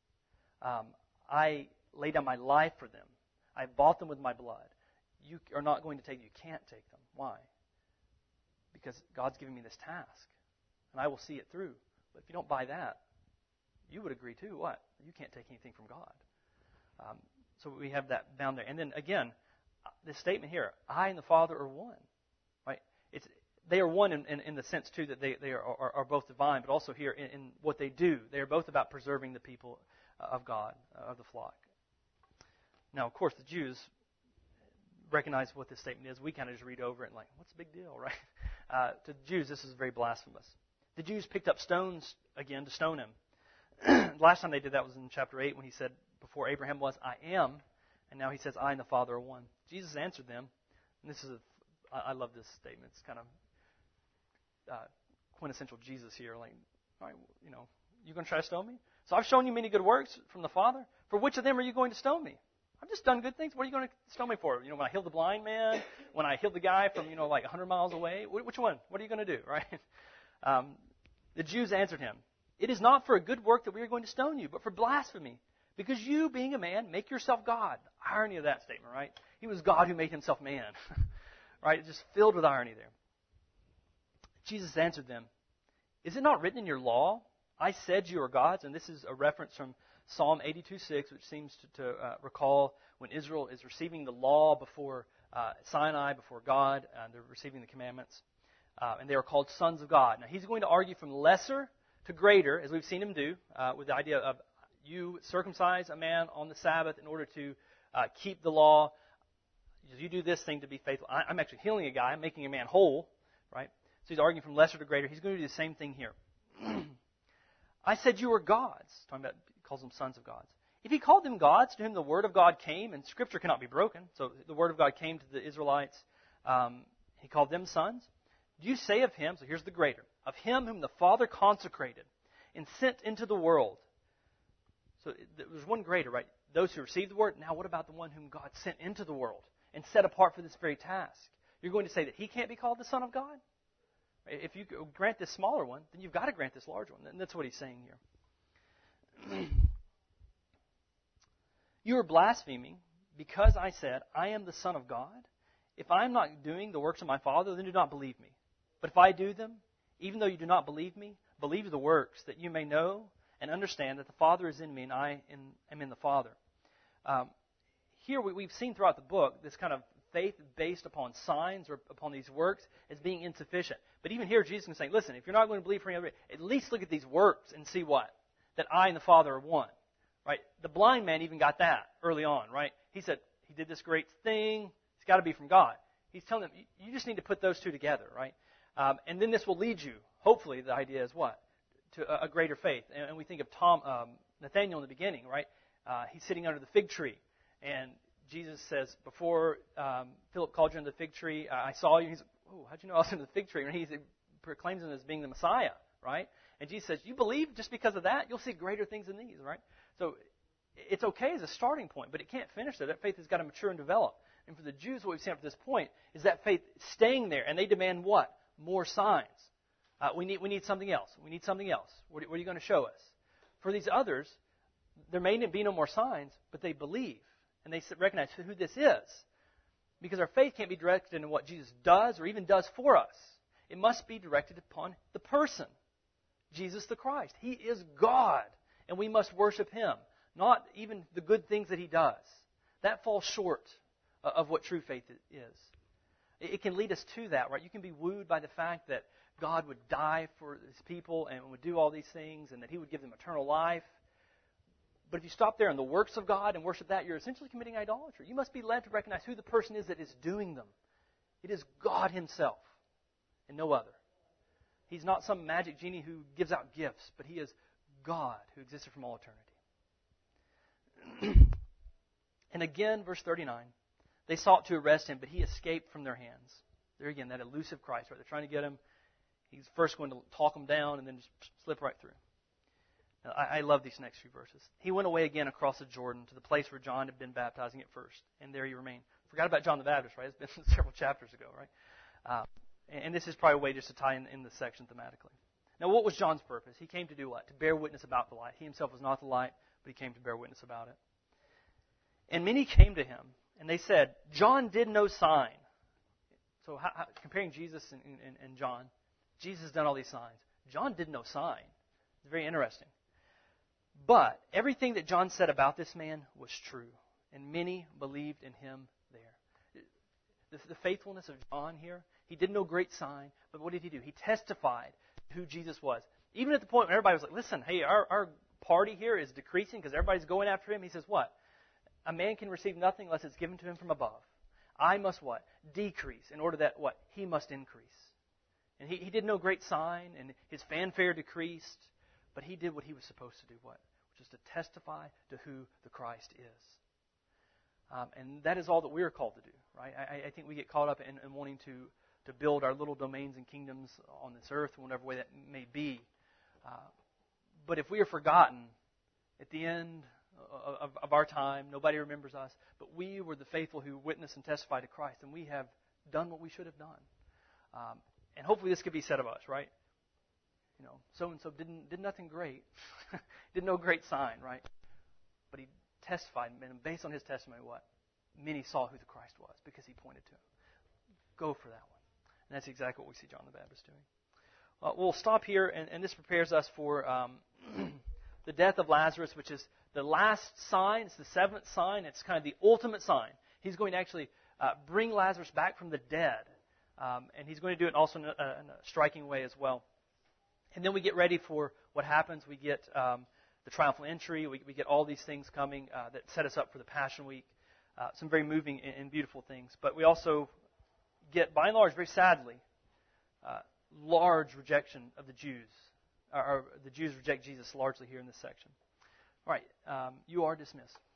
I lay down my life for them. I bought them with my blood. You are not going to take them. You can't take them. Why? Because God's giving me this task, and I will see it through. But if you don't buy that, you would agree too. What? You can't take anything from God. So we have that bound there. And then again, this statement here, I and the Father are one. Right? They are one in the sense too that they are both divine, but also here in what they do. They are both about preserving the people of God, of the flock. Now, of course, the Jews recognize what this statement is. We kind of just read over it and like, what's the big deal, right? To the Jews, this is very blasphemous. The Jews picked up stones again to stone him. Last time they did that was in chapter 8 when he said, before Abraham was, I am. And now he says, I and the Father are one. Jesus answered them. And this is I love this statement. It's kind of quintessential Jesus here. Like, all right, you going to try to stone me? So I've shown you many good works from the Father. For which of them are you going to stone me? I've just done good things. What are you going to stone me for? When I healed the blind man, when I healed the guy from, like 100 miles away. Which one? What are you going to do, right? The Jews answered him, it is not for a good work that we are going to stone you, but for blasphemy. Because you, being a man, make yourself God. Irony of that statement, right? He was God who made himself man. Right? It's just filled with irony there. Jesus answered them, is it not written in your law, I said you are gods? And this is a reference from Psalm 82:6, which seems to recall when Israel is receiving the law before Sinai, before God. They're receiving the commandments. And they are called sons of God. Now, he's going to argue from lesser to greater, as we've seen him do, with the idea of you circumcise a man on the Sabbath in order to keep the law. You do this thing to be faithful. I'm actually healing a guy. I'm making a man whole, right? So he's arguing from lesser to greater. He's going to do the same thing here. I said you were gods. Talking about, he calls them sons of gods. If he called them gods to whom the word of God came, and Scripture cannot be broken, so the word of God came to the Israelites, he called them sons. Do you say of him, so here's the greater, of him whom the Father consecrated and sent into the world? So there's one greater, right? Those who received the word. Now what about the one whom God sent into the world and set apart for this very task? You're going to say that he can't be called the Son of God? If you grant this smaller one, then you've got to grant this larger one. And that's what he's saying here. You are blaspheming because I said, I am the Son of God. If I am not doing the works of my Father, then do not believe me. But if I do them, even though you do not believe me, believe the works, that you may know and understand that the Father is in me and I am in the Father. Here we've seen throughout the book this kind of faith based upon signs or upon these works as being insufficient. But even here, Jesus is saying, listen, if you're not going to believe for any other, at least look at these works and see what? That I and the Father are one. Right? The blind man even got that early on, right? He said, he did this great thing. It's got to be from God. He's telling them, you just need to put those two together, right? And then this will lead you, hopefully, the idea is what? To a greater faith. And we think of Nathanael in the beginning, right? He's sitting under the fig tree. And Jesus says, before Philip called you under the fig tree, I saw you. He's like, oh, how'd you know I was under the fig tree? And he proclaims him as being the Messiah, right? And Jesus says, you believe just because of that? You'll see greater things than these, right? So it's okay as a starting point, but it can't finish there. That faith has got to mature and develop. And for the Jews, what we've seen up to this point is that faith staying there, and they demand what? More signs. We need something else. We need something else. What are you going to show us? For these others, there may be no more signs, but they believe, and they recognize who this is. Because our faith can't be directed in what Jesus does or even does for us. It must be directed upon the person, Jesus the Christ. He is God, and we must worship Him, not even the good things that He does. That falls short of what true faith is. It can lead us to that, right? You can be wooed by the fact that God would die for His people and would do all these things and that He would give them eternal life. But if you stop there in the works of God and worship that, you're essentially committing idolatry. You must be led to recognize who the person is that is doing them. It is God Himself and no other. He's not some magic genie who gives out gifts, but He is God who existed from all eternity. And again, verse 39, they sought to arrest Him, but He escaped from their hands. There again, that elusive Christ, right? They're trying to get Him. He's first going to talk them down and then just slip right through. Now, I love these next few verses. He went away again across the Jordan to the place where John had been baptizing at first, and there he remained. Forgot about John the Baptist, right? It's been several chapters ago, right? And this is probably a way just to tie in this section thematically. Now, what was John's purpose? He came to do what? To bear witness about the light. He himself was not the light, but he came to bear witness about it. And many came to him, and they said, John did no sign. So comparing Jesus and John, Jesus done all these signs. John did no sign. It's very interesting. But everything that John said about this man was true, and many believed in him there. The faithfulness of John here, he did no great sign, but what did he do? He testified who Jesus was. Even at the point when everybody was like, listen, hey, our party here is decreasing because everybody's going after him. He says what? A man can receive nothing unless it's given to him from above. I must what? Decrease in order that what? He must increase. And he did no great sign, and his fanfare decreased, but he did what he was supposed to do, what? Which is to testify to who the Christ is. And that is all that we are called to do, right? I think we get caught up in wanting to build our little domains and kingdoms on this earth, in whatever way that may be. But if we are forgotten at the end of our time, nobody remembers us, but we were the faithful who witnessed and testified to Christ, and we have done what we should have done. And hopefully this could be said of us, right? You know, so-and-so did nothing great. Did no great sign, right? but he testified, and based on his testimony, what? Many saw who the Christ was because he pointed to him. Go for that one. And that's exactly what we see John the Baptist doing. We'll stop here, and this prepares us for the death of Lazarus, which is the last sign. It's the seventh sign. It's kind of the ultimate sign. He's going to actually bring Lazarus back from the dead, and he's going to do it also in a striking way as well. And then we get ready for what happens. We get the triumphal entry. We get all these things coming that set us up for the Passion Week. Some very moving and beautiful things. But we also get, by and large, very sadly, large rejection of the Jews. Or the Jews reject Jesus largely here in this section. All right, you are dismissed.